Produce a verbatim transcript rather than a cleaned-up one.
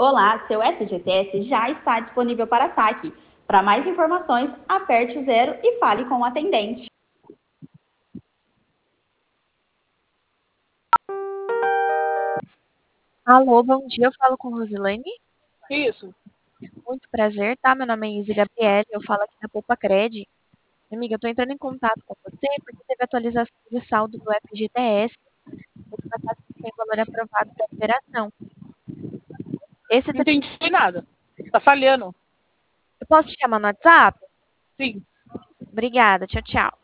Olá, seu S G T S já está disponível para saque. Para mais informações, aperte o zero e fale com o atendente. Alô, bom dia, eu falo com Rosilene. Isso. Muito prazer, tá? Meu nome é Izzy Gabriele, eu falo aqui da Poupa Cred. Amiga, eu tô entrando em contato com você porque teve atualização de saldo do F G T S. Esse pacote tem valor aprovado da operação. Esse Não te- entendi nada. Tá falhando. Eu posso te chamar no WhatsApp? Sim. Obrigada, tchau, tchau.